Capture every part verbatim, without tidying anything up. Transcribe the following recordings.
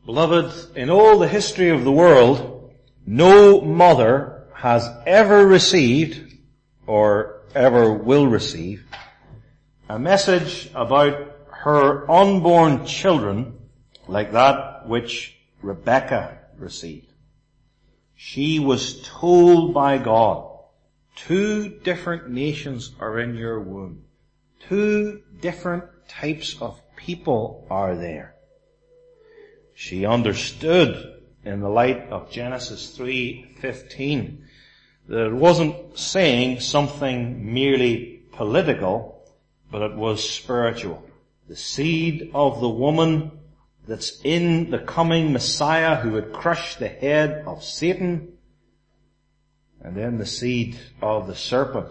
Beloved, in all the history of the world, no mother has ever received, or ever will receive, a message about her unborn children like that which Rebekah received. She was told by God, two different nations are in your womb. Two different types of people are there. She understood in the light of Genesis three fifteen that it wasn't saying something merely political, but it was spiritual. The seed of the woman that's in the coming Messiah who would crush the head of Satan, and then the seed of the serpent.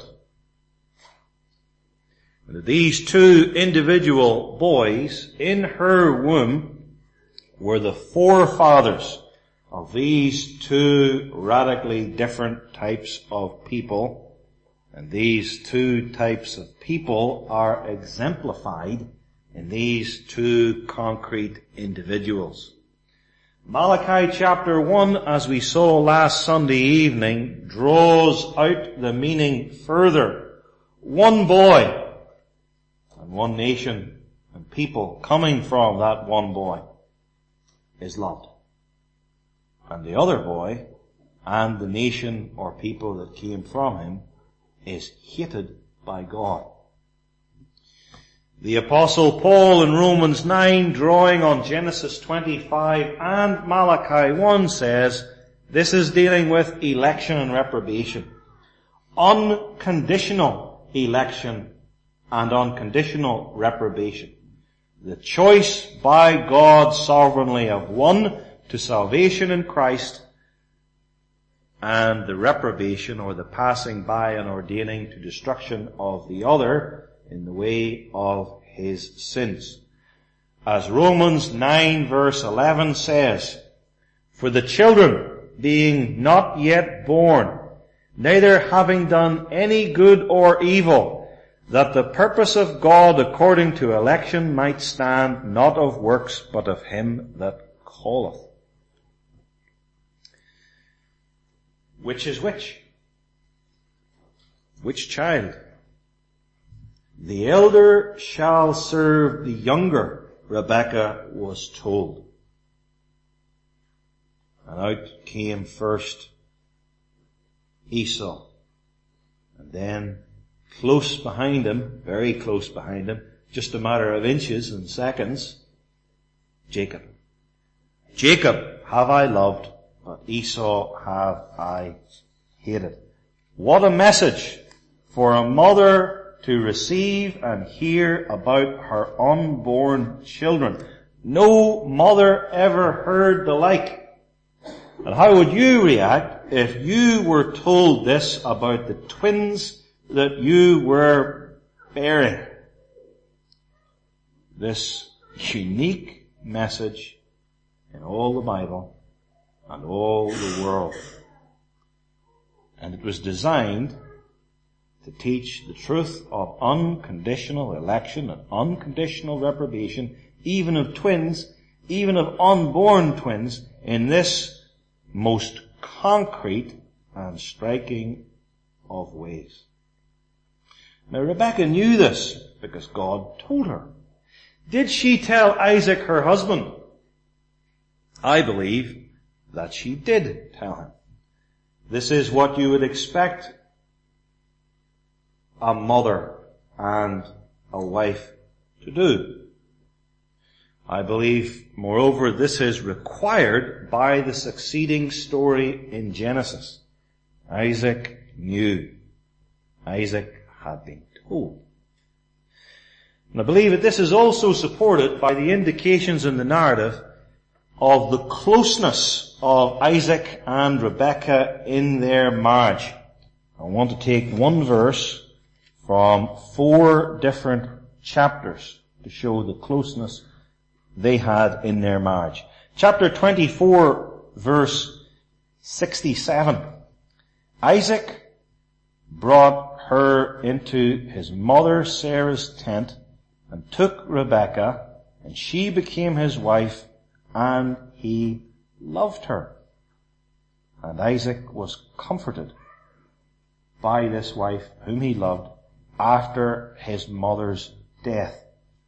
These two individual boys in her womb were the forefathers of these two radically different types of people. And these two types of people are exemplified in these two concrete individuals. Malachi chapter one, as we saw last Sunday evening, draws out the meaning further. One boy and one nation and people coming from that one boy is loved. And the other boy and the nation or people that came from him is hated by God. The Apostle Paul in Romans nine, drawing on Genesis twenty-five and Malachi one, says, this is dealing with election and reprobation. Unconditional election and unconditional reprobation. The choice by God sovereignly of one to salvation in Christ, and the reprobation or the passing by and ordaining to destruction of the other in the way of his sins. As Romans nine verse eleven says, for the children being not yet born, neither having done any good or evil, that the purpose of God according to election might stand, not of works, but of him that calleth. Which is which? Which child? The elder shall serve the younger, Rebekah was told. And out came first Esau, and then close behind him, very close behind him, just a matter of inches and seconds, Jacob. Jacob have I loved, but Esau have I hated. What a message for a mother to receive and hear about her unborn children. No mother ever heard the like. And how would you react if you were told this about the twins that you were bearing? This unique message in all the Bible and all the world. And it was designed to teach the truth of unconditional election and unconditional reprobation, even of twins, even of unborn twins, in this most concrete and striking of ways. Now Rebekah knew this because God told her. Did she tell Isaac, her husband? I believe that she did tell him. This is what you would expect a mother and a wife to do. I believe, moreover, this is required by the succeeding story in Genesis. Isaac knew. Isaac had been told. And I believe that this is also supported by the indications in the narrative of the closeness of Isaac and Rebekah in their marriage. I want to take one verse from four different chapters to show the closeness they had in their marriage. Chapter twenty-four, verse sixty-seven. Isaac brought her into his mother Sarah's tent and took Rebekah, and she became his wife, and he loved her. And Isaac was comforted by this wife whom he loved after his mother's death.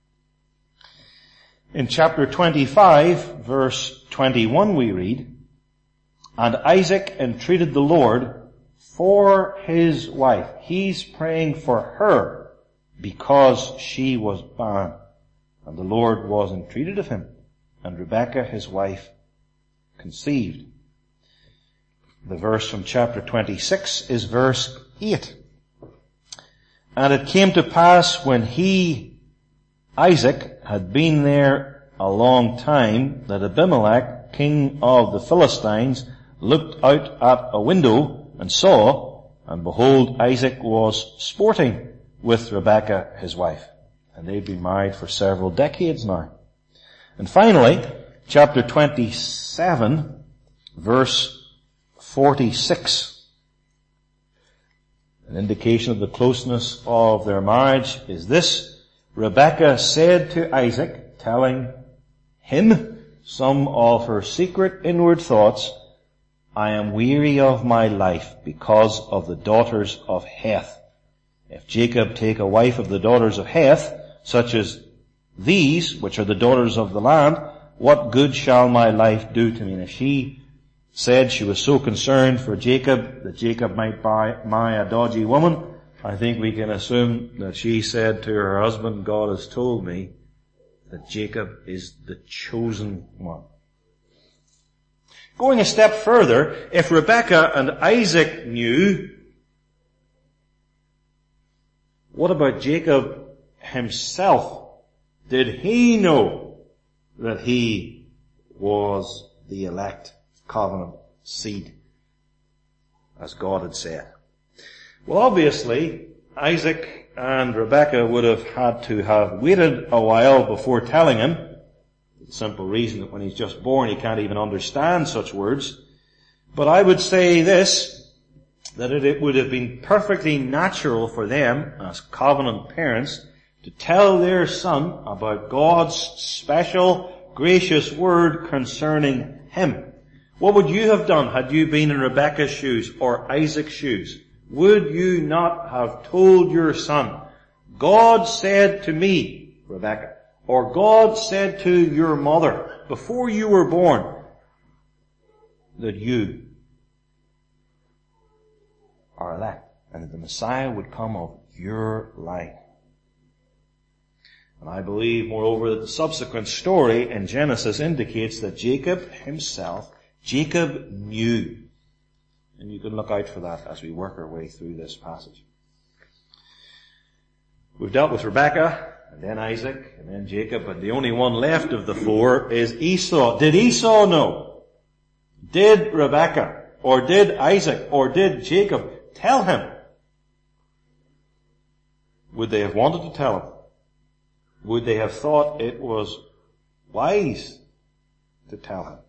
In chapter twenty-five, verse twenty-one, we read, "And Isaac entreated the Lord for his wife." He's praying for her because she was barren. And the Lord was entreated of him, and Rebekah, his wife, conceived. The verse from chapter twenty-six is verse eight. "And it came to pass when he, Isaac, had been there a long time, that Abimelech, king of the Philistines, looked out at a window and saw, and behold, Isaac was sporting with Rebekah, his wife." And they'd been married for several decades now. And finally, chapter twenty-seven, verse forty-six. An indication of the closeness of their marriage is this: "Rebekah said to Isaac," telling him some of her secret inward thoughts, "I am weary of my life because of the daughters of Heth. If Jacob take a wife of the daughters of Heth, such as these, which are the daughters of the land, what good shall my life do to me?" And if she said she was so concerned for Jacob that Jacob might buy, marry a dodgy woman, I think we can assume that she said to her husband, "God has told me that Jacob is the chosen one." Going a step further, if Rebekah and Isaac knew, what about Jacob himself? Did he know that he was the elect covenant seed, as God had said? Well, obviously, Isaac and Rebekah would have had to have waited a while before telling him. The simple reason that when he's just born, he can't even understand such words. But I would say this, that it would have been perfectly natural for them, as covenant parents, to tell their son about God's special, gracious word concerning him. What would you have done had you been in Rebekah's shoes or Isaac's shoes? Would you not have told your son, "God said to me, Rebekah," or "God said to your mother before you were born, that you are elect, and that the Messiah would come of your line"? And I believe, moreover, that the subsequent story in Genesis indicates that Jacob himself, Jacob knew. And you can look out for that as we work our way through this passage. We've dealt with Rebekah, and then Isaac, and then Jacob, and the only one left of the four is Esau. Did Esau know? Did Rebekah, or did Isaac, or did Jacob tell him? Would they have wanted to tell him? Would they have thought it was wise to tell him?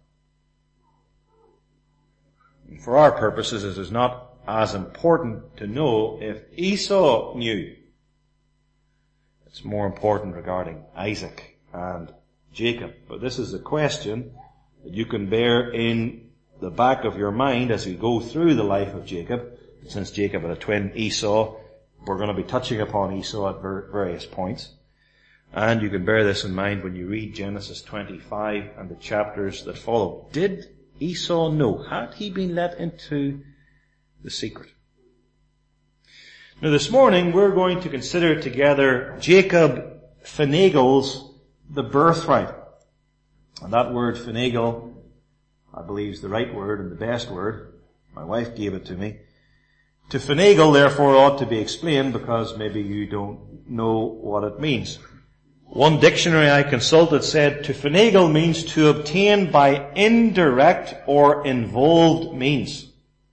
And for our purposes, it is not as important to know if Esau knew. It's more important regarding Isaac and Jacob. But this is a question that you can bear in the back of your mind as we go through the life of Jacob. Since Jacob had a twin, Esau, we're going to be touching upon Esau at various points. And you can bear this in mind when you read Genesis twenty-five and the chapters that follow. Did Esau know? Had he been let into the secret? Now this morning we're going to consider together Jacob finagles the birthright. And that word finagle, I believe, is the right word and the best word. My wife gave it to me. To finagle, therefore, ought to be explained because maybe you don't know what it means. One dictionary I consulted said to finagle means to obtain by indirect or involved means.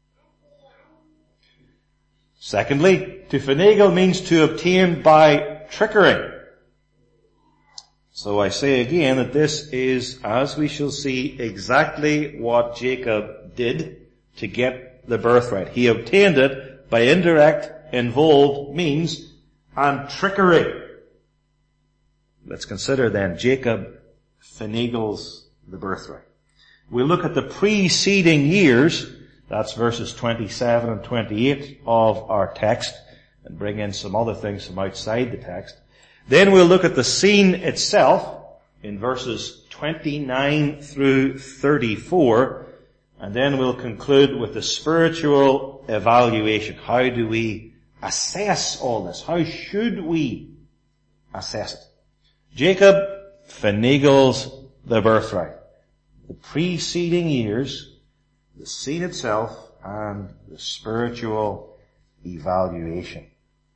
Secondly, to finagle means to obtain by trickery. So I say again that this is, as we shall see, exactly what Jacob did to get the birthright. He obtained it by indirect, involved means and trickery. Let's consider then Jacob finagles the birthright. We'll look at the preceding years, that's verses twenty-seven and twenty-eight of our text, and bring in some other things from outside the text. Then we'll look at the scene itself in verses twenty-nine through thirty-four, and then we'll conclude with the spiritual evaluation. How do we assess all this? How should we assess it? Jacob finagles the birthright. The preceding years, the scene itself, and the spiritual evaluation.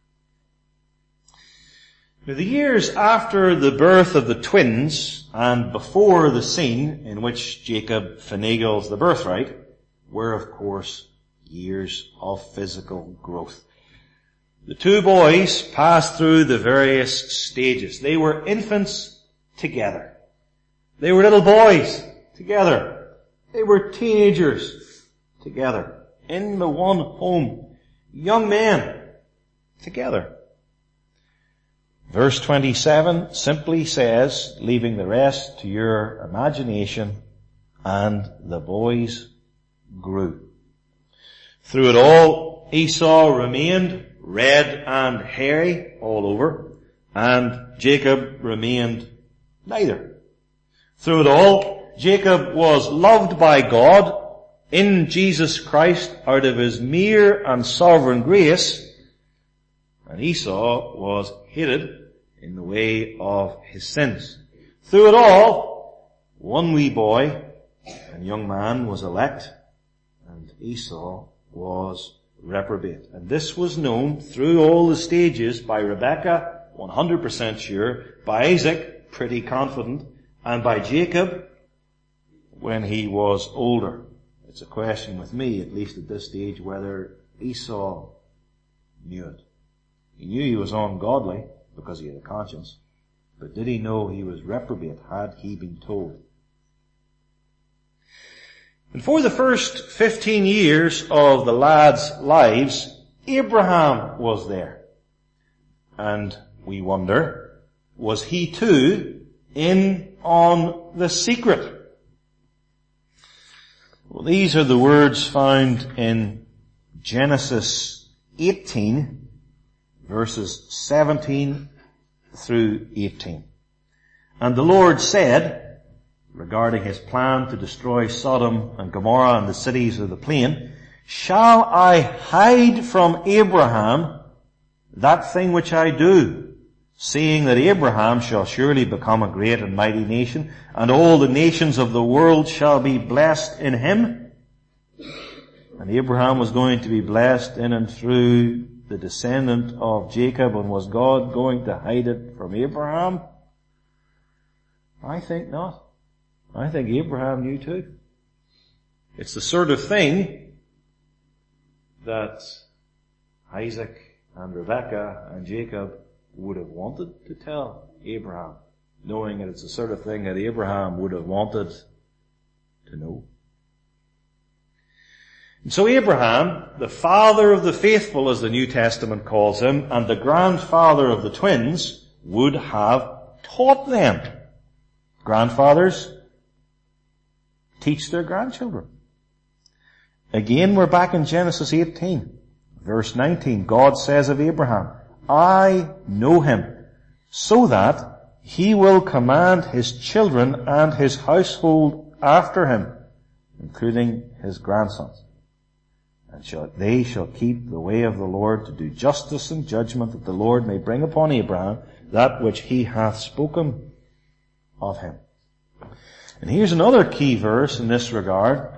Now, the years after the birth of the twins and before the scene in which Jacob finagles the birthright were, of course, years of physical growth. The two boys passed through the various stages. They were infants together. They were little boys together. They were teenagers together in the one home. Young men together. Verse twenty-seven simply says, leaving the rest to your imagination, and the boys grew. Through it all, Esau remained red and hairy all over, and Jacob remained neither. Through it all, Jacob was loved by God in Jesus Christ out of his mere and sovereign grace, and Esau was hated in the way of his sins. Through it all, one wee boy and young man was elect, and Esau was reprobate. And this was known through all the stages by Rebekah, one hundred percent sure, by Isaac, pretty confident, and by Jacob when he was older. It's a question with me, at least at this stage, whether Esau knew it. He knew he was ungodly because he had a conscience, but did he know he was reprobate? Had he been told? And for the first fifteen years of the lads' lives, Abraham was there. And we wonder, was he too in on the secret? Well, these are the words found in Genesis eighteen, verses seventeen through eighteen. And the Lord said, regarding his plan to destroy Sodom and Gomorrah and the cities of the plain, shall I hide from Abraham that thing which I do, seeing that Abraham shall surely become a great and mighty nation, and all the nations of the world shall be blessed in him? And Abraham was going to be blessed in and through the descendant of Jacob, and was God going to hide it from Abraham? I think not. I think Abraham knew too. It's the sort of thing that Isaac and Rebekah and Jacob would have wanted to tell Abraham, knowing that it's the sort of thing that Abraham would have wanted to know. And so Abraham, the father of the faithful, as the New Testament calls him, and the grandfather of the twins, would have taught them. Grandfathers teach their grandchildren. Again, we're back in Genesis eighteen, verse nineteen. God says of Abraham, I know him, so that he will command his children and his household after him, including his grandsons. And shall, they shall keep the way of the Lord to do justice and judgment, that the Lord may bring upon Abraham that which he hath spoken of him. And here's another key verse in this regard.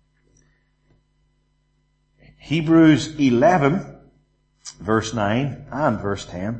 Hebrews eleven, verse nine and verse ten.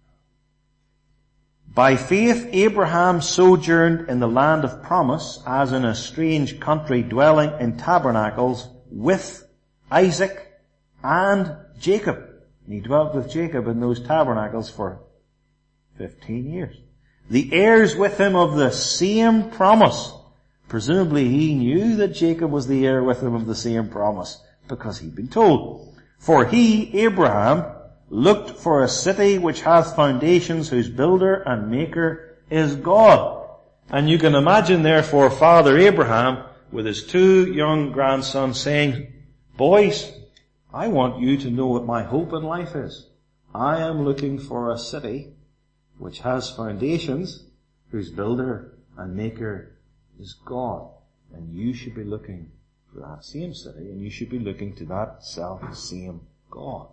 By faith Abraham sojourned in the land of promise, as in a strange country, dwelling in tabernacles with Isaac and Jacob. And he dwelt with Jacob in those tabernacles for fifteen years. The heirs with him of the same promise. Presumably he knew that Jacob was the heir with him of the same promise, because he'd been told. For he, Abraham, looked for a city which hath foundations, whose builder and maker is God. And you can imagine, therefore, Father Abraham with his two young grandsons saying, boys, I want you to know what my hope in life is. I am looking for a city which has foundations, whose builder and maker is God. And you should be looking for that same city, and you should be looking to that self-same God.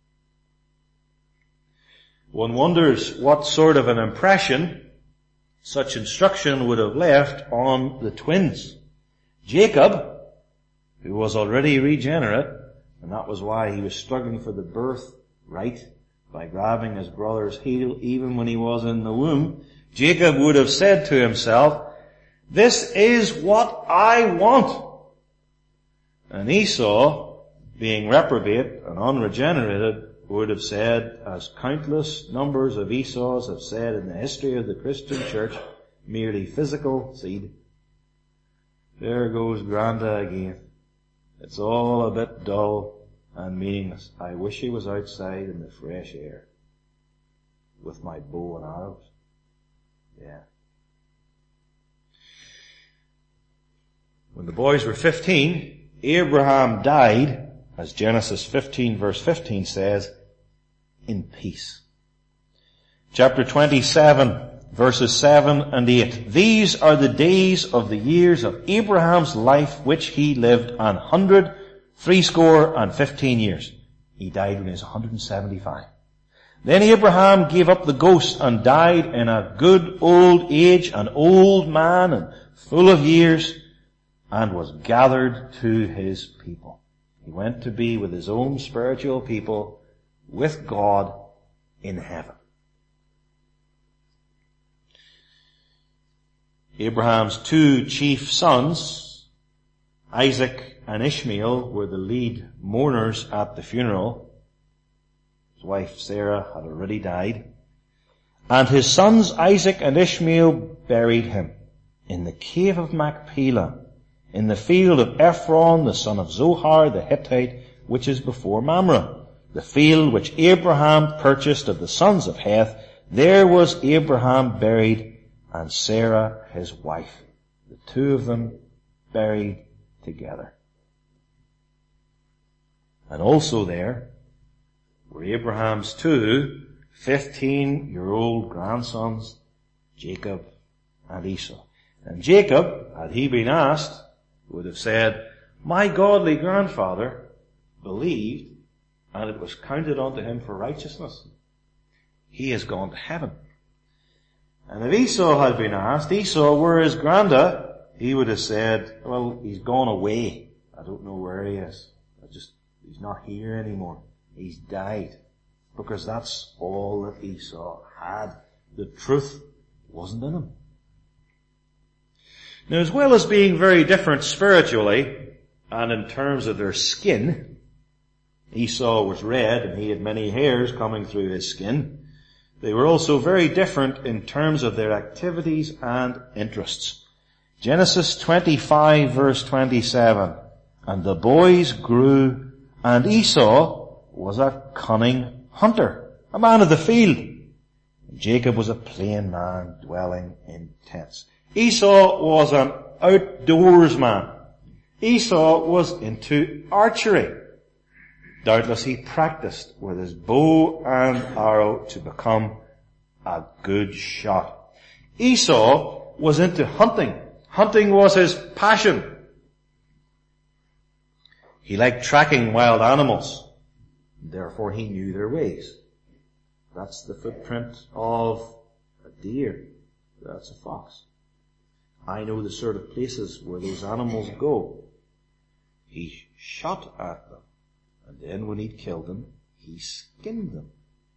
One wonders what sort of an impression such instruction would have left on the twins. Jacob, who was already regenerate, and that was why he was struggling for the birthright by grabbing his brother's heel even when he was in the womb, Jacob would have said to himself, this is what I want. And Esau, being reprobate and unregenerated, would have said, as countless numbers of Esau's have said in the history of the Christian church, merely physical seed. There goes Granda again. It's all a bit dull and meaningless. I wish he was outside in the fresh air with my bow and arrows. Yeah. When the boys were fifteen, Abraham died, as Genesis fifteen verse fifteen says, in peace. Chapter twenty-seven verses seven and eight. These are the days of the years of Abraham's life which he lived, an hundred, threescore and fifteen years. He died when he was one hundred seventy-five. Then Abraham gave up the ghost and died in a good old age, an old man and full of years, and was gathered to his people. He went to be with his own spiritual people, with God in heaven. Abraham's two chief sons, Isaac and Ishmael, were the lead mourners at the funeral. His wife Sarah had already died. And his sons Isaac and Ishmael buried him in the cave of Machpelah, in the field of Ephron, the son of Zohar, the Hittite, which is before Mamre, the field which Abraham purchased of the sons of Heth. There was Abraham buried, and Sarah his wife, the two of them buried together. And also there were Abraham's two fifteen-year-old grandsons, Jacob and Esau. And Jacob, had he been asked, would have said, my godly grandfather believed, and it was counted unto him for righteousness. He has gone to heaven. And if Esau had been asked, Esau, where is Granda? He would have said, well, he's gone away. I don't know where he is. I just, he's not here anymore. He's died. Because that's all that Esau had. The truth wasn't in him. Now, as well as being very different spiritually, and in terms of their skin, Esau was red and he had many hairs coming through his skin, they were also very different in terms of their activities and interests. Genesis twenty-five verse twenty-seven, and the boys grew, and Esau was a cunning hunter, a man of the field. And Jacob was a plain man dwelling in tents. Esau was an outdoors man. Esau was into archery. Doubtless he practiced with his bow and arrow to become a good shot. Esau was into hunting. Hunting was his passion. He liked tracking wild animals. Therefore he knew their ways. That's the footprint of a deer. That's a fox. I know the sort of places where those animals go. He shot at them. And then when he'd killed them, he skinned them.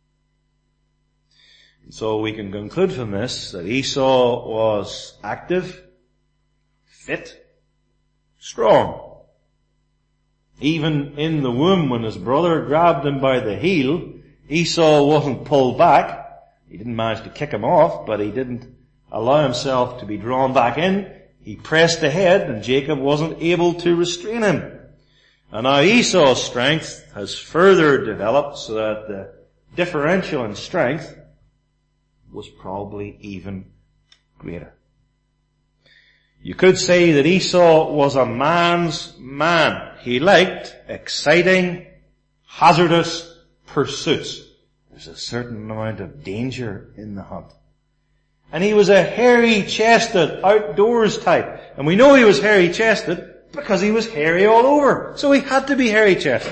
And so we can conclude from this that Esau was active, fit, strong. Even in the womb, when his brother grabbed him by the heel, Esau wasn't pulled back. He didn't manage to kick him off, but he didn't allow himself to be drawn back in. He pressed ahead, and Jacob wasn't able to restrain him. And now Esau's strength has further developed so that the differential in strength was probably even greater. You could say that Esau was a man's man. He liked exciting, hazardous pursuits. There's a certain amount of danger in the hunt. And he was a hairy-chested, outdoors type. And we know he was hairy-chested because he was hairy all over. So he had to be hairy-chested.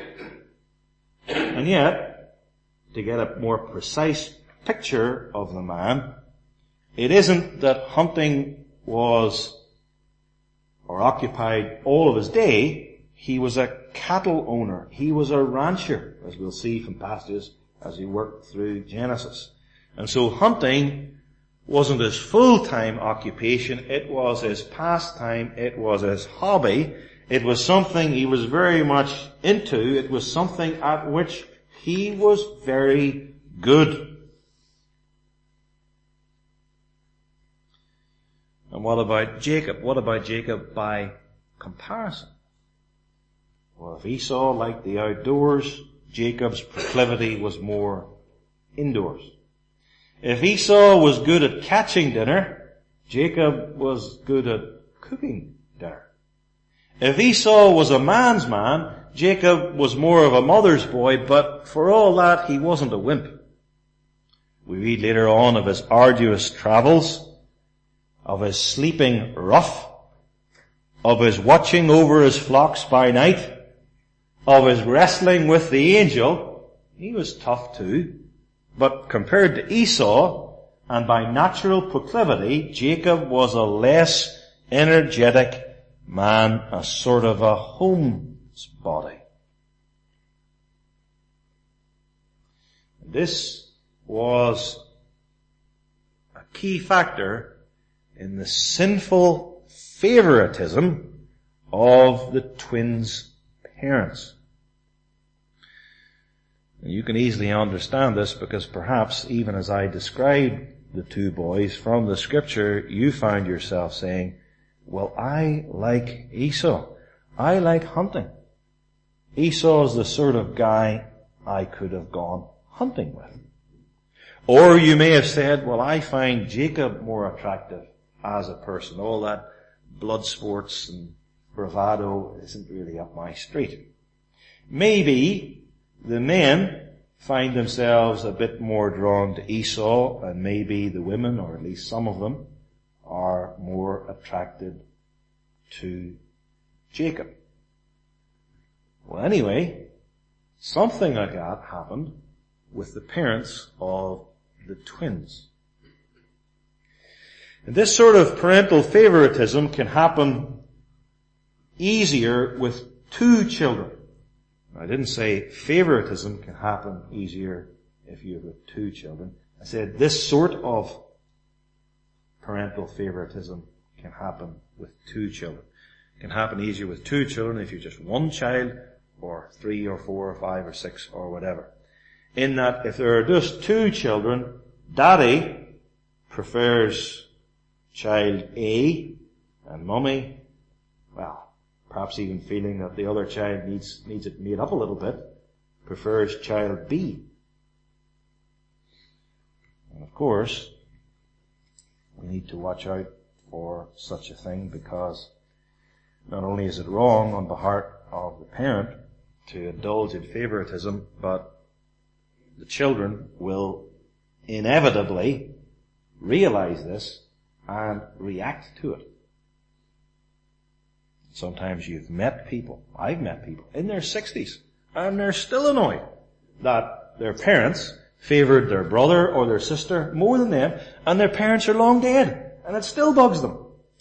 And yet, to get a more precise picture of the man, it isn't that hunting was or occupied all of his day. He was a cattle owner. He was a rancher, as we'll see from passages as we work through Genesis. And so hunting wasn't his full-time occupation. It was his pastime. It was his hobby. It was something he was very much into. It was something at which he was very good. And what about Jacob? What about Jacob by comparison? Well, if Esau liked the outdoors, Jacob's proclivity was more indoors. If Esau was good at catching dinner, Jacob was good at cooking dinner. If Esau was a man's man, Jacob was more of a mother's boy, but for all that, he wasn't a wimp. We read later on of his arduous travels, of his sleeping rough, of his watching over his flocks by night, of his wrestling with the angel. He was tough too. But compared to Esau, and by natural proclivity, Jacob was a less energetic man, a sort of a homebody. This was a key factor in the sinful favoritism of the twins' parents. You can easily understand this because perhaps even as I described the two boys from the scripture, you find yourself saying, well, I like Esau. I like hunting. Esau is the sort of guy I could have gone hunting with. Or you may have said, well, I find Jacob more attractive as a person. All that blood sports and bravado isn't really up my street. Maybe the men find themselves a bit more drawn to Esau, and maybe the women, or at least some of them, are more attracted to Jacob. Well, anyway, something like that happened with the parents of the twins. And this sort of parental favoritism can happen easier with two children. I didn't say favoritism can happen easier if you have two children. I said this sort of parental favoritism can happen with two children. It can happen easier with two children if you're just one child, or three or four or five or six or whatever. In that if there are just two children, daddy prefers child A, and mummy, well, perhaps even feeling that the other child needs, needs it made up a little bit, prefers child B. And of course, we need to watch out for such a thing, because not only is it wrong on the part of the parent to indulge in favoritism, but the children will inevitably realize this and react to it. Sometimes you've met people, I've met people in their sixties, and they're still annoyed that their parents favored their brother or their sister more than them, and their parents are long dead, and it still bugs them.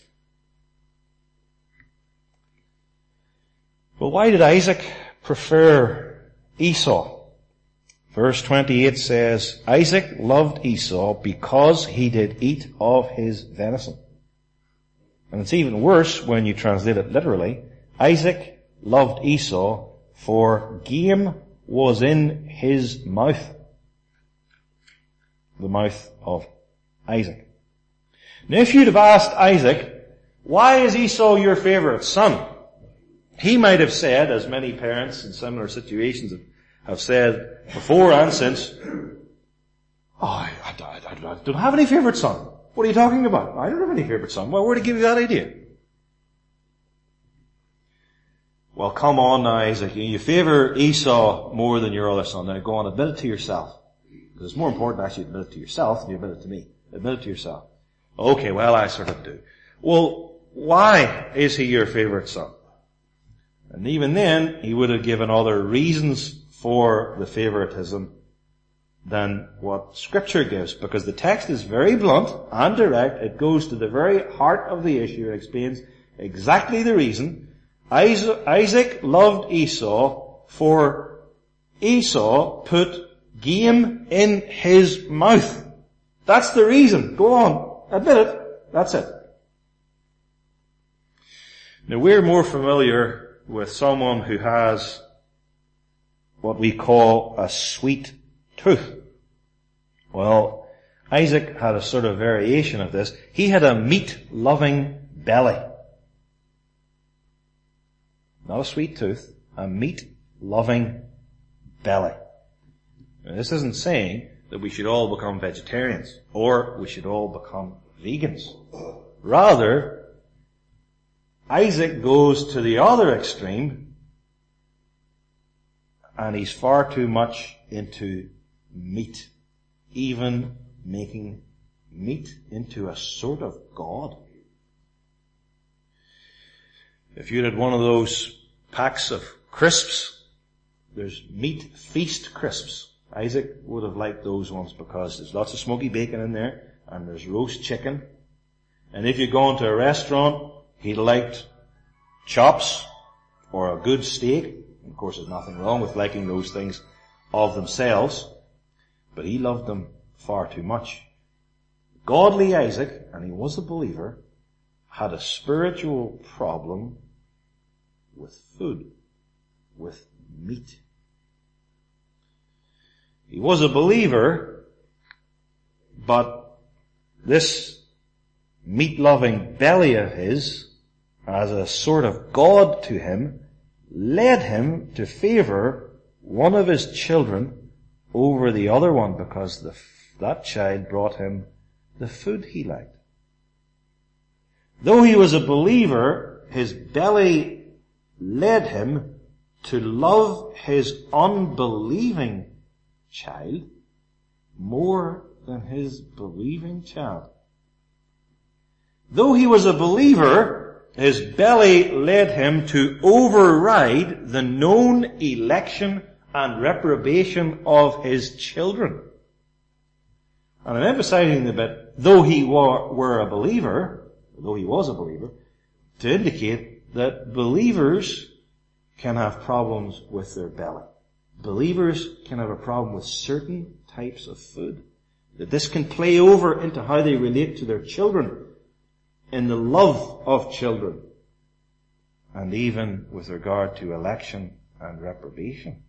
Well, why did Isaac prefer Esau? Verse twenty-eight says, Isaac loved Esau because he did eat of his venison. And it's even worse when you translate it literally. Isaac loved Esau, for game was in his mouth. The mouth of Isaac. Now if you'd have asked Isaac, why is Esau your favorite son? He might have said, as many parents in similar situations have, have said before and since, oh, I, I, I, I don't have any favorite son. What are you talking about? I don't have any favorite son. Well, where did he give you that idea? Well, come on now, Isaac. You favor Esau more than your other son. Now go on, admit it to yourself. Because it's more important actually to admit it to yourself than you admit it to me. Admit it to yourself. Okay, well, I sort of do. Well, why is he your favorite son? And even then, he would have given other reasons for the favoritism than what Scripture gives, because the text is very blunt and direct. It goes to the very heart of the issue. It explains exactly the reason. Isaac loved Esau, for Esau put game in his mouth. That's the reason. Go on. Admit it. That's it. Now we're more familiar with someone who has what we call a sweet tooth. Well, Isaac had a sort of variation of this. He had a meat-loving belly. Not a sweet tooth, a meat-loving belly. Now, this isn't saying that we should all become vegetarians or we should all become vegans. Rather, Isaac goes to the other extreme and he's far too much into meat, even making meat into a sort of god. If you had one of those packs of crisps, there's meat feast crisps. Isaac would have liked those ones because there's lots of smoky bacon in there and there's roast chicken. And if you go into a restaurant, he liked chops or a good steak. Of course, there's nothing wrong with liking those things of themselves, but he loved them far too much. Godly Isaac, and he was a believer, had a spiritual problem with food, with meat. He was a believer, but this meat-loving belly of his, as a sort of god to him, led him to favor one of his children over the other one because the, that child brought him the food he liked. Though he was a believer, his belly led him to love his unbelieving child more than his believing child. Though he was a believer, his belly led him to override the known election and reprobation of his children. And I'm emphasizing the bit, though he were, were a believer, though he was a believer, to indicate that believers can have problems with their belly. Believers can have a problem with certain types of food. That this can play over into how they relate to their children, in the love of children, and even with regard to election and reprobation.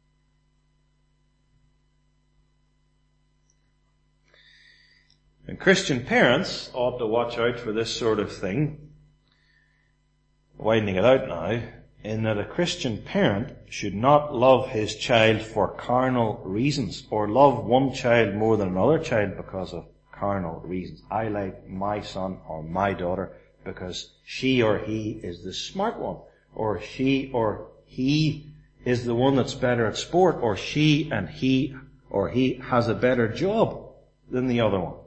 And Christian parents ought to watch out for this sort of thing, widening it out now, in that a Christian parent should not love his child for carnal reasons, or love one child more than another child because of carnal reasons. I like my son or my daughter because she or he is the smart one, or she or he is the one that's better at sport, or she and he or he has a better job than the other one.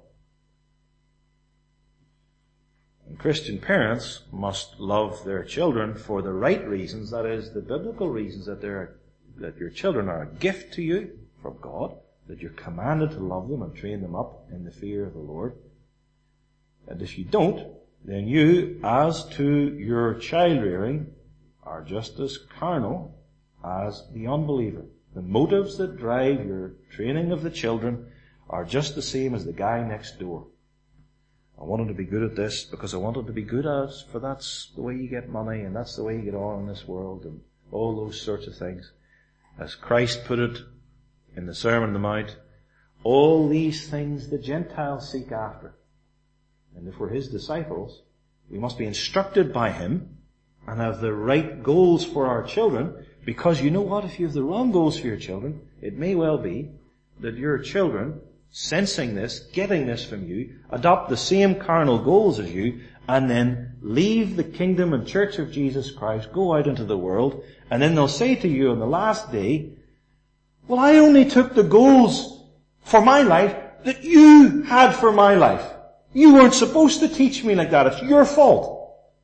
And Christian parents must love their children for the right reasons, that is, the biblical reasons that they're, that your children are a gift to you from God, that you're commanded to love them and train them up in the fear of the Lord. And if you don't, then you, as to your child rearing, are just as carnal as the unbeliever. The motives that drive your training of the children are just the same as the guy next door. I want him to be good at this because I want him to be good at it, for that's the way you get money and that's the way you get on in this world, and all those sorts of things. As Christ put it in the Sermon on the Mount, all these things the Gentiles seek after. And if we're his disciples, we must be instructed by him and have the right goals for our children, because you know what? If you have the wrong goals for your children, it may well be that your children sensing this, getting this from you, adopt the same carnal goals as you, and then leave the kingdom and church of Jesus Christ, go out into the world, and then they'll say to you on the last day, well, I only took the goals for my life that you had for my life. You weren't supposed to teach me like that. It's your fault.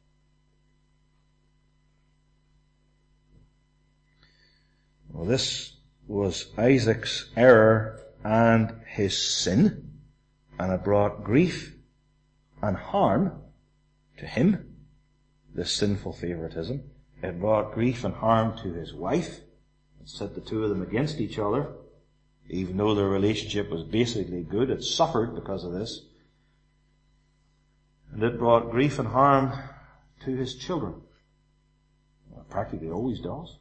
Well, this was Isaac's error and his sin, and it brought grief and harm to him, this sinful favoritism. It brought grief and harm to his wife. It set the two of them against each other. Even though their relationship was basically good, it suffered because of this. And it brought grief and harm to his children. Well, it practically always does.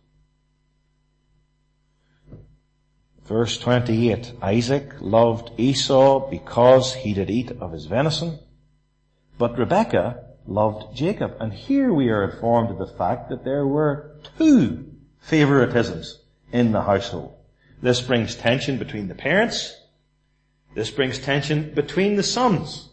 Verse twenty-eight, Isaac loved Esau because he did eat of his venison, but Rebekah loved Jacob. And here we are informed of the fact that there were two favoritisms in the household. This brings tension between the parents. This brings tension between the sons.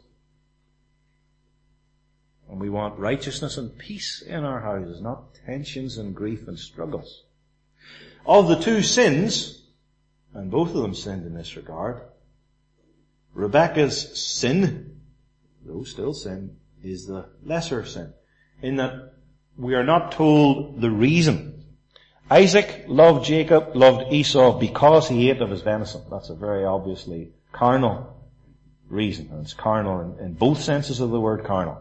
And we want righteousness and peace in our houses, not tensions and grief and struggles. Of the two sins, and both of them sinned in this regard, Rebekah's sin, though still sin, is the lesser sin, in that we are not told the reason. Isaac loved Jacob, loved Esau because he ate of his venison. That's a very obviously carnal reason. And it's carnal in, in both senses of the word carnal.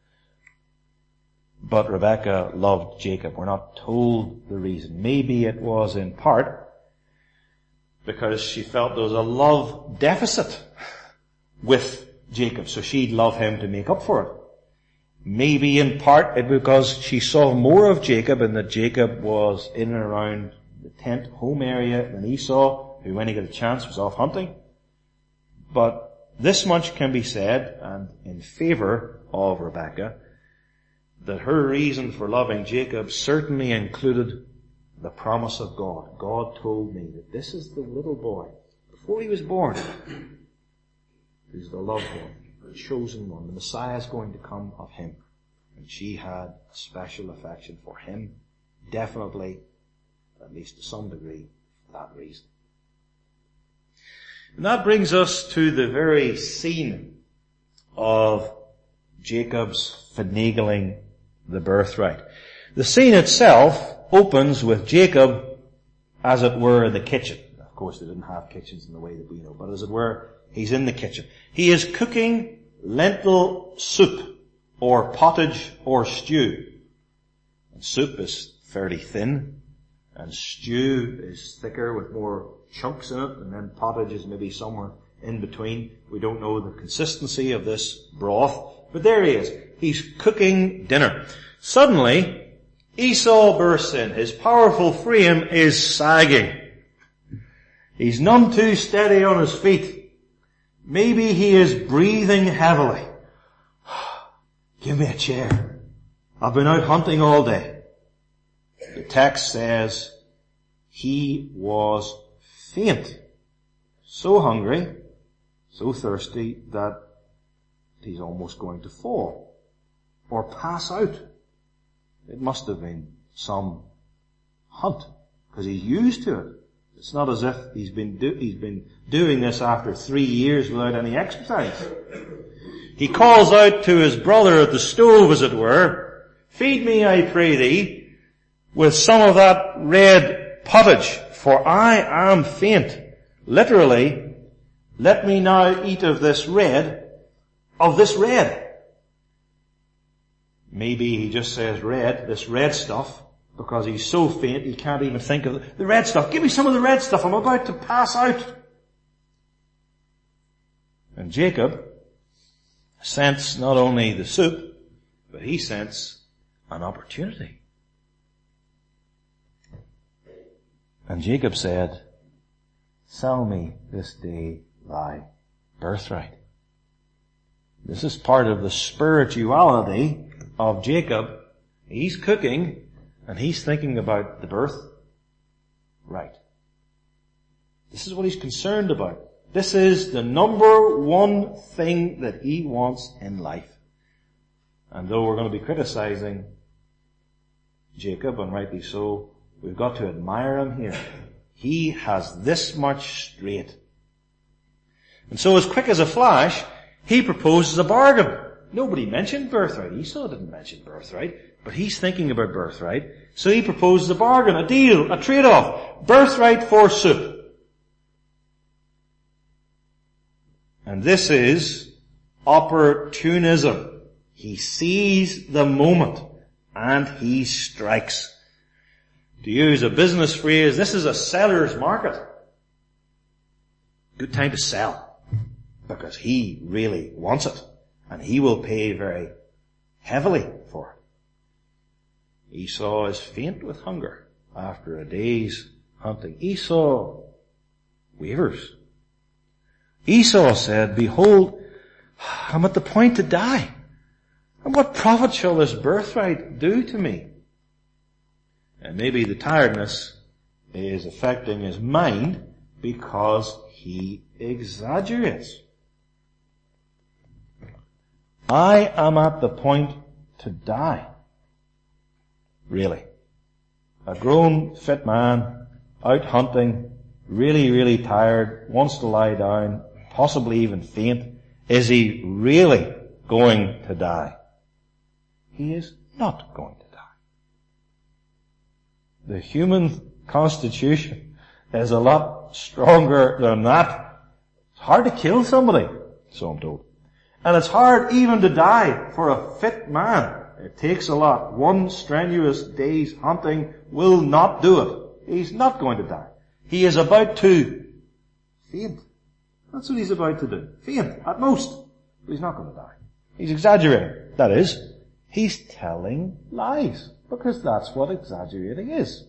But Rebekah loved Jacob. We're not told the reason. Maybe it was in part because she felt there was a love deficit with Jacob, so she'd love him to make up for it. Maybe in part it because she saw more of Jacob and that Jacob was in and around the tent home area than Esau, who when he got a chance was off hunting. But this much can be said, and in favor of Rebekah, that her reason for loving Jacob certainly included the promise of God. God told me that this is the little boy, before he was born, who's the loved one, the chosen one. The Messiah is going to come of him. And she had a special affection for him, definitely, at least to some degree, for that reason. And that brings us to the very scene of Jacob's finagling the birthright. The scene itself opens with Jacob, as it were, in the kitchen. Of course, they didn't have kitchens in the way that we know, but as it were, he's in the kitchen. He is cooking lentil soup, or pottage, or stew. And soup is fairly thin, and stew is thicker with more chunks in it, and then pottage is maybe somewhere in between. We don't know the consistency of this broth, but there he is. He's cooking dinner. Suddenly, Esau bursts in. His powerful frame is sagging. He's none too steady on his feet. Maybe he is breathing heavily. Give me a chair. I've been out hunting all day. The text says he was faint, so hungry, so thirsty that he's almost going to fall or pass out. It must have been some hunt, because he's used to it. It's not as if he's been do- he's been doing this after three years without any exercise. He calls out to his brother at the stove, as it were, "Feed me, I pray thee, with some of that red pottage, for I am faint." Literally, let me now eat of this red, of this red. Maybe he just says red, this red stuff, because he's so faint he can't even think of it. The red stuff. Give me some of the red stuff. I'm about to pass out. And Jacob sensed not only the soup, but he sensed an opportunity. And Jacob said, "Sell me this day thy birthright." This is part of the spirituality of Jacob. He's cooking and he's thinking about the birthright. This is what he's concerned about. This is the number one thing that he wants in life. And though we're going to be criticizing Jacob, and rightly so, we've got to admire him here. He has this much straight. And so as quick as a flash, he proposes a bargain. Nobody mentioned birthright. Esau didn't mention birthright, but he's thinking about birthright. So he proposes a bargain, a deal, a trade-off. Birthright for soup. And this is opportunism. He sees the moment and he strikes. To use a business phrase, this is a seller's market. Good time to sell, because he really wants it, and he will pay very heavily for it. Esau is faint with hunger after a day's hunting. Esau wavers. Esau said, "Behold, I'm at the point to die. And what profit shall this birthright do to me?" And maybe the tiredness is affecting his mind because he exaggerates. I am at the point to die. Really. A grown, fit man, out hunting, really, really tired, wants to lie down, possibly even faint. Is he really going to die? He is not going to die. The human constitution is a lot stronger than that. It's hard to kill somebody, so I'm told. And it's hard even to die for a fit man. It takes a lot. One strenuous day's hunting will not do it. He's not going to die. He is about to faint. That's what he's about to do. Faint, at most. But he's not going to die. He's exaggerating. That is, he's telling lies, because that's what exaggerating is.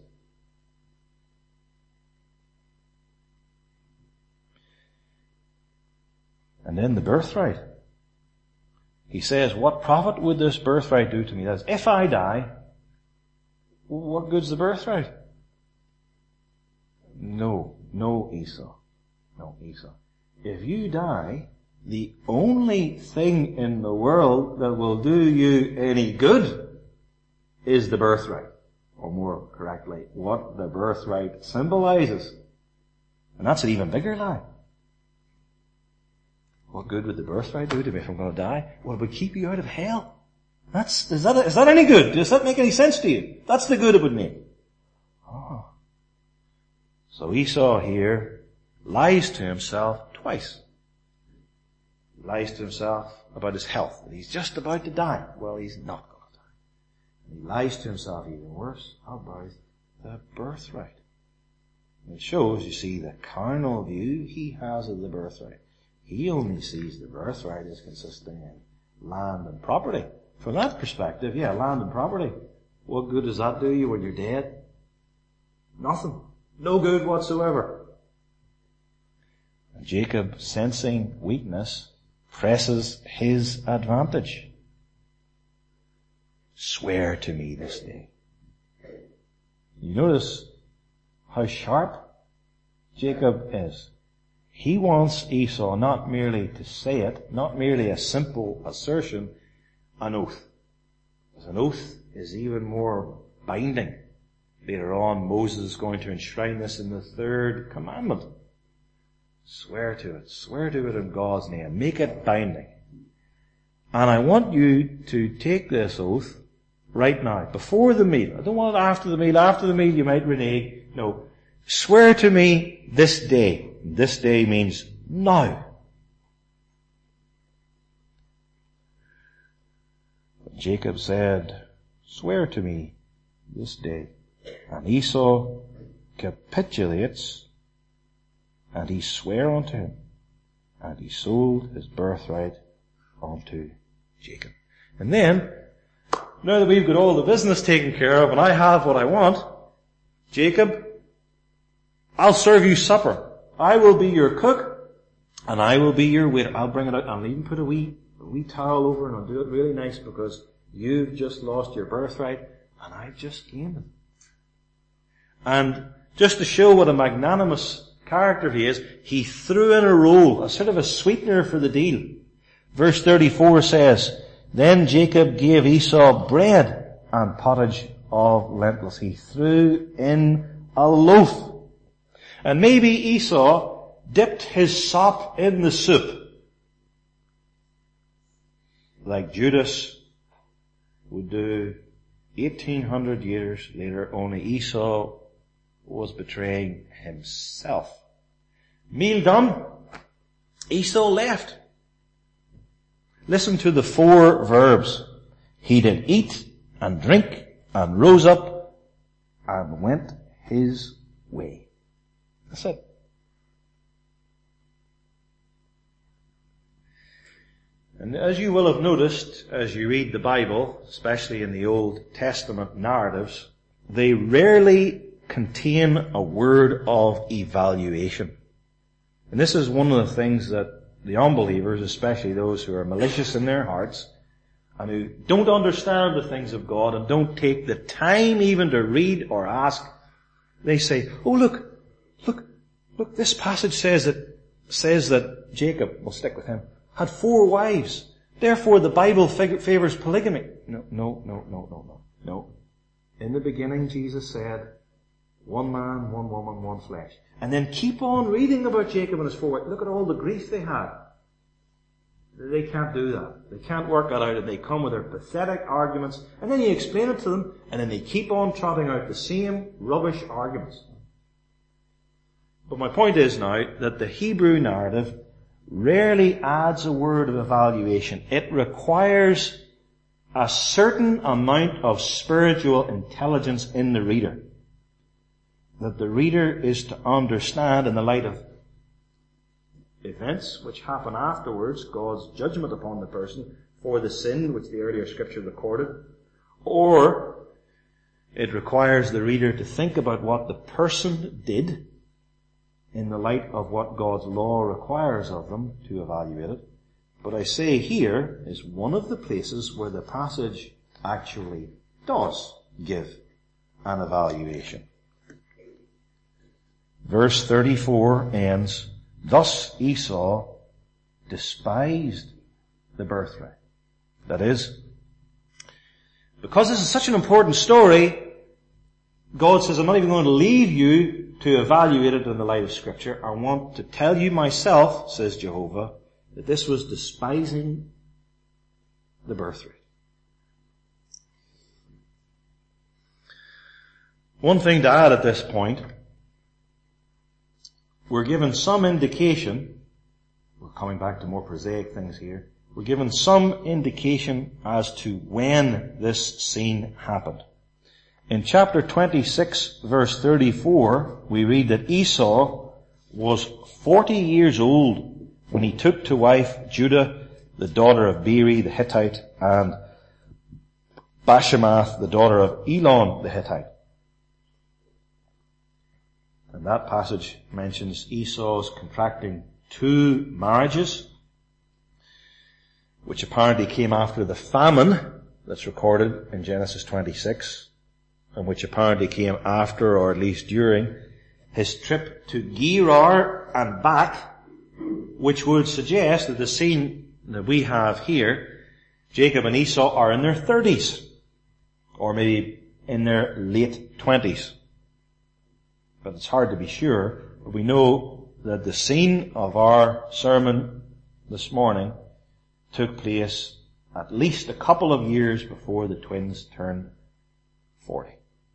And then the birthright. He says, what profit would this birthright do to me? That is, if I die, what good's the birthright? No, no, Esau. No, Esau. If you die, the only thing in the world that will do you any good is the birthright. Or more correctly, what the birthright symbolizes. And that's an even bigger lie. What good would the birthright do to me if I'm going to die? Well, it would keep you out of hell. That's, is that, is that any good? Does that make any sense to you? That's the good it would make. Oh. So Esau here lies to himself twice. He lies to himself about his health. That he's just about to die. Well, he's not going to die. And he lies to himself even worse. How about the birthright? And it shows, you see, the carnal view he has of the birthright. He only sees the birthright as consisting in land and property. From that perspective, yeah, land and property. What good does that do you when you're dead? Nothing. No good whatsoever. And Jacob, sensing weakness, presses his advantage. Swear to me this day. You notice how sharp Jacob is. He wants Esau not merely to say it, not merely a simple assertion, an oath. Because an oath is even more binding. Later on, Moses is going to enshrine this in the third commandment. Swear to it. Swear to it in God's name. Make it binding. And I want you to take this oath right now, before the meal. I don't want it after the meal. After the meal you might renege. No. Swear to me this day. This day means now. But Jacob said, swear to me this day. And Esau capitulates, and he sware unto him, and he sold his birthright unto Jacob. And then, now that we've got all the business taken care of, and I have what I want, Jacob, I'll serve you supper. I will be your cook, and I will be your waiter. I'll bring it out. I'll even put a wee, a wee towel over, and I'll do it really nice because you've just lost your birthright, and I've just gained it. And just to show what a magnanimous character he is, he threw in a role, a sort of a sweetener for the deal. Verse thirty-four says, then Jacob gave Esau bread and pottage of lentils. He threw in a loaf. And maybe Esau dipped his sop in the soup, like Judas would do eighteen hundred years later, only Esau was betraying himself. Meal done, Esau left. Listen to the four verbs. He did eat and drink and rose up and went his way. That's it. And as you will have noticed as you read the Bible, especially in the Old Testament narratives, they rarely contain a word of evaluation. And this is one of the things that the unbelievers, especially those who are malicious in their hearts and who don't understand the things of God and don't take the time even to read or ask, they say, oh look, look, look, this passage says that, says that Jacob, we'll stick with him, had four wives. Therefore the Bible fig- favors polygamy. No, no, no, no, no, no, no. In the beginning Jesus said, one man, one woman, one flesh. And then keep on reading about Jacob and his four wives. Look at all the grief they had. They can't do that. They can't work that out, and they come with their pathetic arguments, and then you explain it to them, and then they keep on trotting out the same rubbish arguments. But my point is now that the Hebrew narrative rarely adds a word of evaluation. It requires a certain amount of spiritual intelligence in the reader, that the reader is to understand in the light of events which happen afterwards, God's judgment upon the person for the sin which the earlier scripture recorded, or it requires the reader to think about what the person did in the light of what God's law requires of them to evaluate it. But I say here is one of the places where the passage actually does give an evaluation. Verse thirty-four ends, thus Esau despised the birthright. That is, because this is such an important story, God says, I'm not even going to leave you to evaluate it in the light of Scripture. I want to tell you myself, says Jehovah, that this was despising the birthright. One thing to add at this point, we're given some indication, we're coming back to more prosaic things here, we're given some indication as to when this scene happened. In chapter twenty-six, verse thirty-four, we read that Esau was forty years old when he took to wife Judah, the daughter of Beeri the Hittite, and Bashemath, the daughter of Elon the Hittite. And that passage mentions Esau's contracting two marriages, which apparently came after the famine that's recorded in Genesis twenty-six, and which apparently came after, or at least during, his trip to Gerar and back, which would suggest that the scene that we have here, Jacob and Esau are in their thirties, or maybe in their late twenties. But it's hard to be sure. But we know that the scene of our sermon this morning took place at least a couple of years before the twins turned forty.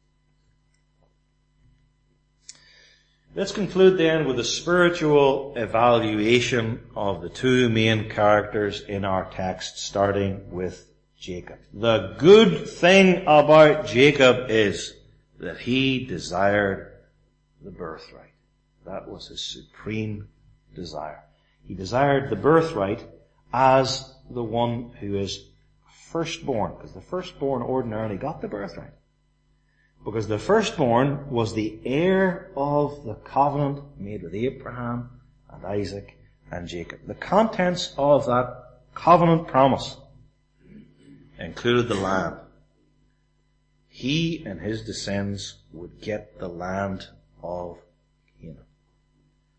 Let's conclude then with a spiritual evaluation of the two main characters in our text, starting with Jacob. The good thing about Jacob is that he desired the birthright. That was his supreme desire. He desired the birthright as the one who is firstborn, because the firstborn ordinarily got the birthright. Because the firstborn was the heir of the covenant made with Abraham and Isaac and Jacob. The contents of that covenant promise included the land. He and his descendants would get the land of Canaan.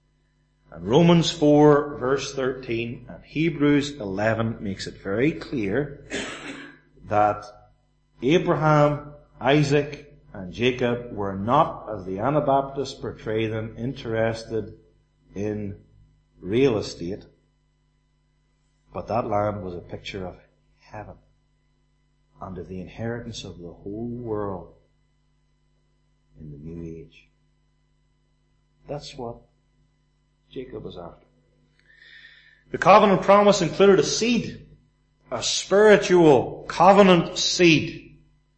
And Romans four verse thirteen and Hebrews eleven makes it very clear that Abraham, Isaac, and Jacob were not, as the Anabaptists portray them, interested in real estate, but that land was a picture of heaven and of the inheritance of the whole world in the new age. That's what Jacob was after. The covenant promise included a seed, a spiritual covenant seed.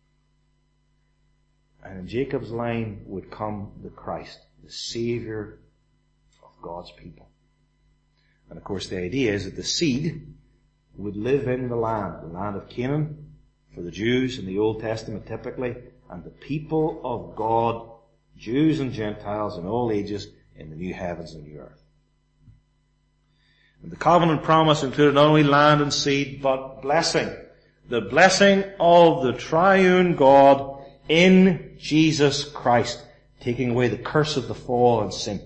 And in Jacob's line would come the Christ, the Savior of God's people. And of course the idea is that the seed would live in the land, the land of Canaan, for the Jews in the Old Testament typically, and the people of God, Jews and Gentiles in all ages, in the new heavens and new earth. And the covenant promise included not only land and seed, but blessing. The blessing of the triune God in Jesus Christ, taking away the curse of the fall and sin.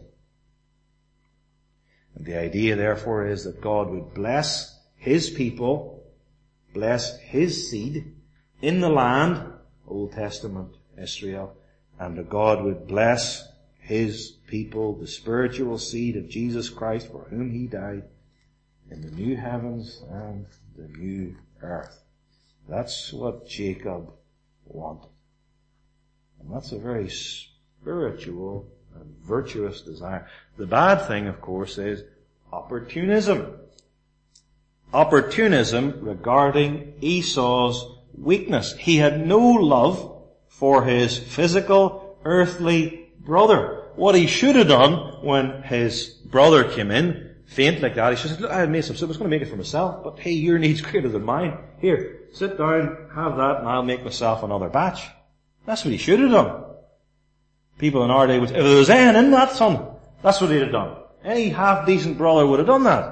And the idea therefore is that God would bless His people, bless His seed in the land, Old Testament Israel, and that God would bless His people, the spiritual seed of Jesus Christ for whom He died, in the new heavens and the new earth. That's what Jacob wanted. And that's a very spiritual and virtuous desire. The bad thing, of course, is opportunism. Opportunism regarding Esau's weakness. He had no love for his physical, earthly brother. What he should have done when his brother came in, faint like that, he should have said, look, I had made some soup, I was going to make it for myself, but hey, your need's greater than mine. Here, sit down, have that, and I'll make myself another batch. That's what he should have done. People in our day would say, if there was anything in that, son, that's what he'd have done. Any half-decent brother would have done that.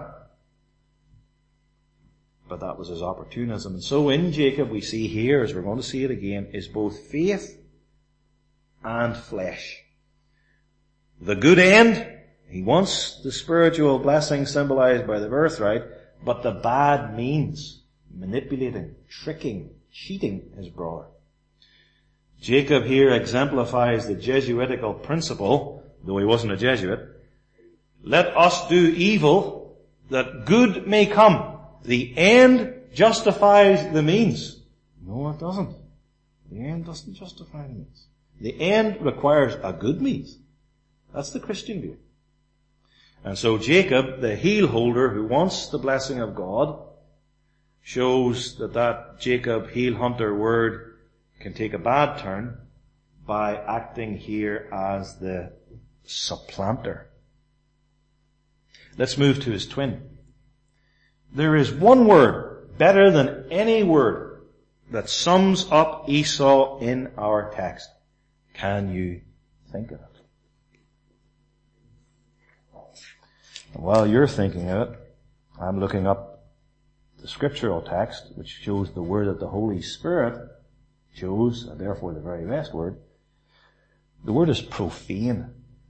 But that was his opportunism. And so in Jacob we see here, as we're going to see it again, is both faith and flesh. The good end, he wants the spiritual blessing symbolized by the birthright, but the bad means, manipulating, tricking, cheating his brother. Jacob here exemplifies the Jesuitical principle, though he wasn't a Jesuit. Let us do evil that good may come. The end justifies the means. No, it doesn't. The end doesn't justify the means. The end requires a good means. That's the Christian view. And so Jacob, the heel holder who wants the blessing of God, shows that that Jacob heel hunter word can take a bad turn by acting here as the supplanter. Let's move to his twin. There is one word, better than any word, that sums up Esau in our text. Can you think of it? And while you're thinking of it, I'm looking up the scriptural text, which shows the word that the Holy Spirit chose, and therefore the very best word. The word is profane.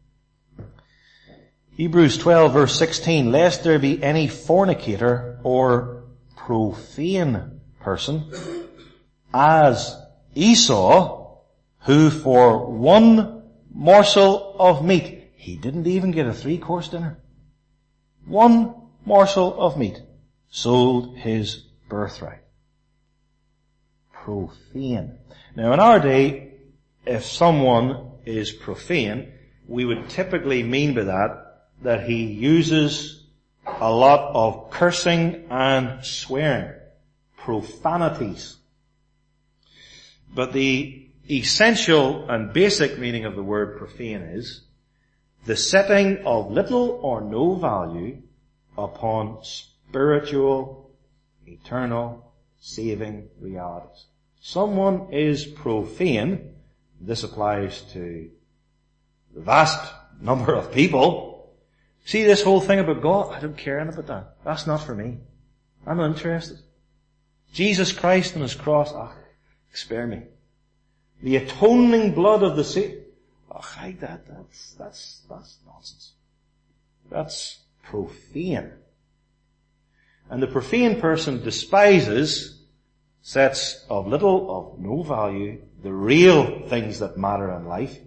Hebrews twelve verse sixteen, lest there be any fornicator or profane person, as Esau, who for one morsel of meat, he didn't even get a three-course dinner, one morsel of meat, sold his birthright. Profane. Now in our day, if someone is profane, we would typically mean by that that he uses a lot of cursing and swearing, profanities. But the essential and basic meaning of the word profane is the setting of little or no value upon spiritual, eternal, saving realities. Someone is profane. This applies to the vast number of people. See this whole thing about God? I don't care anything about that. That's not for me. I'm not interested. Jesus Christ and His cross, ah, spare me. The atoning blood of the Savior, ah, oh, that, that's, that's, that's nonsense. That's profane. And the profane person despises, sets of little, of no value, the real things that matter in life.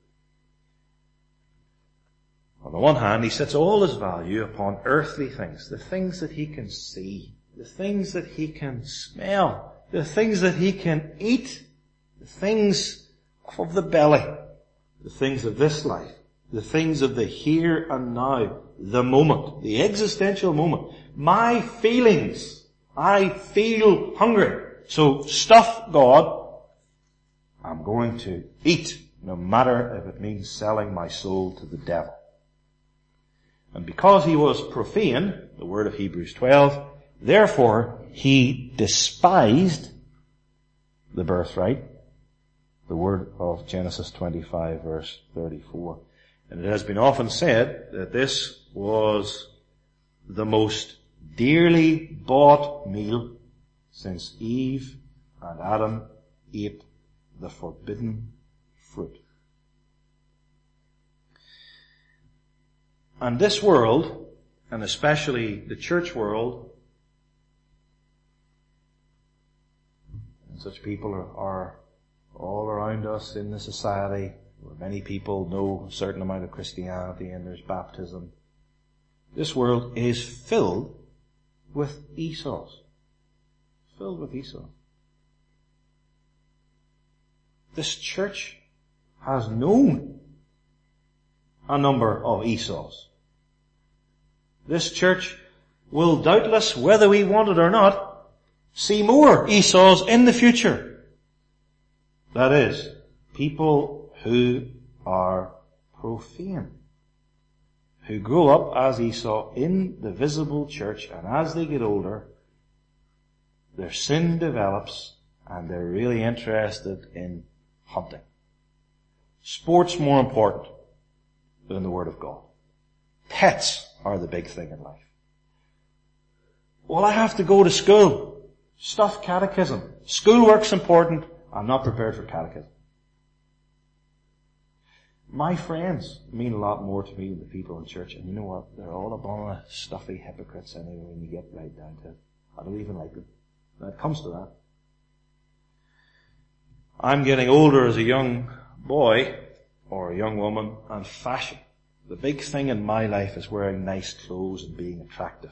On the one hand, he sets all his value upon earthly things, the things that he can see, the things that he can smell, the things that he can eat, the things of the belly, the things of this life, the things of the here and now, the moment, the existential moment. My feelings, I feel hungry, so stuff God, I'm going to eat, no matter if it means selling my soul to the devil. And because he was profane, the word of Hebrews twelve, therefore he despised the birthright, the word of Genesis twenty-five verse thirty-four. And it has been often said that this was the most dearly bought meal since Eve and Adam ate the forbidden fruit. And this world, and especially the church world, and such people are, are all around us in the society, where many people know a certain amount of Christianity and there's baptism. This world is filled with Esau's. Filled with Esau. This church has known a number of Esau's. This church will doubtless, whether we want it or not, see more Esau's in the future. That is, people who are profane, who grow up as Esau in the visible church, and as they get older, their sin develops and they're really interested in hunting. Sport's more important than the Word of God. Pets are the big thing in life. Well, I have to go to school. Stuff catechism. Schoolwork's important. I'm not prepared for catechism. My friends mean a lot more to me than the people in church. And you know what? They're all a bunch of stuffy hypocrites anyway when you get right down to it. I don't even like them. When it comes to that. I'm getting older as a young boy or a young woman, and fashion. The big thing in my life is wearing nice clothes and being attractive.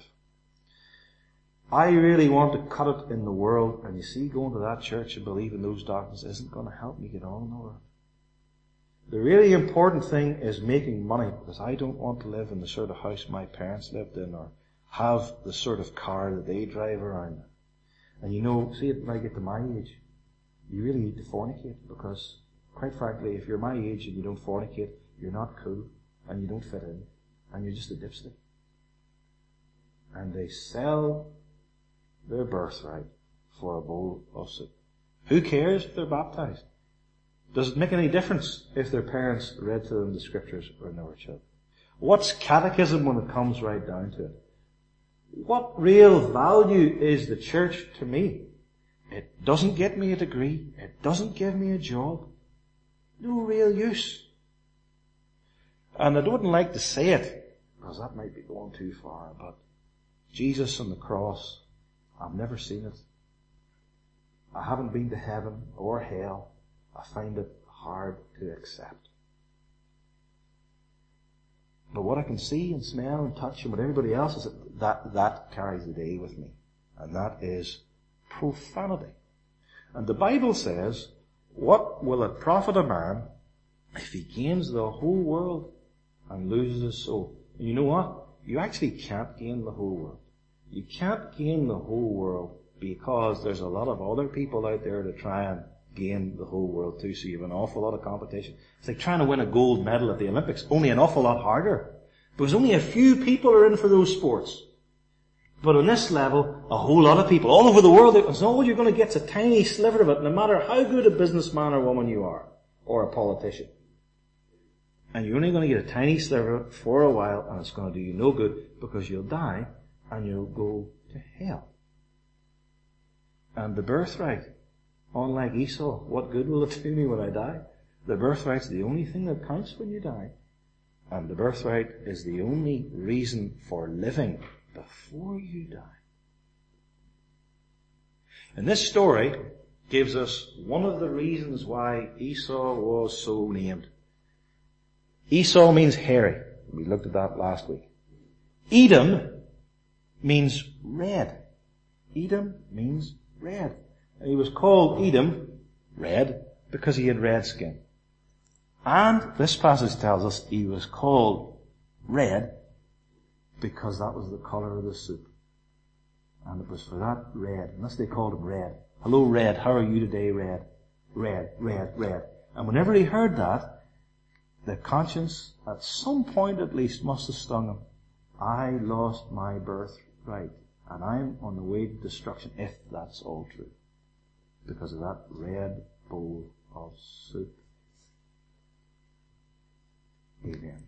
I really want to cut it in the world, and you see, going to that church and believing those doctrines isn't going to help me get on nowhere. The really important thing is making money, because I don't want to live in the sort of house my parents lived in, or have the sort of car that they drive around. And you know, see, when I get to my age, you really need to fornicate, because quite frankly, if you're my age and you don't fornicate, you're not cool, and you don't fit in, and you're just a dipstick. And they sell their birthright for a bowl of soup. Who cares if they're baptized? Does it make any difference if their parents read to them the scriptures or never children? What's catechism when it comes right down to it? What real value is the church to me? It doesn't get me a degree. It doesn't give me a job. No real use. And I wouldn't like to say it, because that might be going too far, but Jesus on the cross, I've never seen it. I haven't been to heaven or hell. I find it hard to accept. But what I can see and smell and touch and what everybody else is, that, that carries the day with me. And that is profanity. And the Bible says, what will it profit a man if he gains the whole world and loses his soul? And you know what? You actually can't gain the whole world. You can't gain the whole world because there's a lot of other people out there to try and gain the whole world too, so you have an awful lot of competition. It's like trying to win a gold medal at the Olympics, only an awful lot harder. Because only a few people are in for those sports. But on this level, a whole lot of people all over the world, and all you're going to get is a tiny sliver of it, no matter how good a businessman or woman you are, or a politician. And you're only going to get a tiny sliver of it for a while, and it's going to do you no good, because you'll die, and you'll go to hell. And the birthright, unlike Esau, what good will it do me when I die? The birthright's the only thing that counts when you die. And the birthright is the only reason for living before you die. And this story gives us one of the reasons why Esau was so named. Esau means hairy. We looked at that last week. Edom means red. Edom means red. And he was called Edom, red, because he had red skin. And this passage tells us he was called red because that was the colour of the soup. And it was for that red, unless they called him Red. Hello Red, how are you today, Red? Red, red, red. And whenever he heard that, the conscience, at some point at least, must have stung him. I lost my birthright, and I'm on the way to destruction, if that's all true, because of that red bowl of soup. Amen.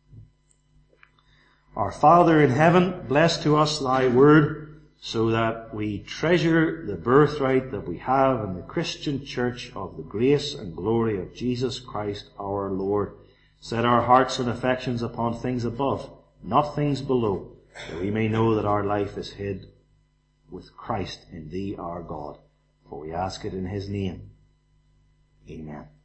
Our Father in heaven, bless to us thy word, so that we treasure the birthright that we have in the Christian church of the grace and glory of Jesus Christ our Lord. Set our hearts and affections upon things above, not things below, that we may know that our life is hid with Christ in thee our God. For we ask it in his name. Amen.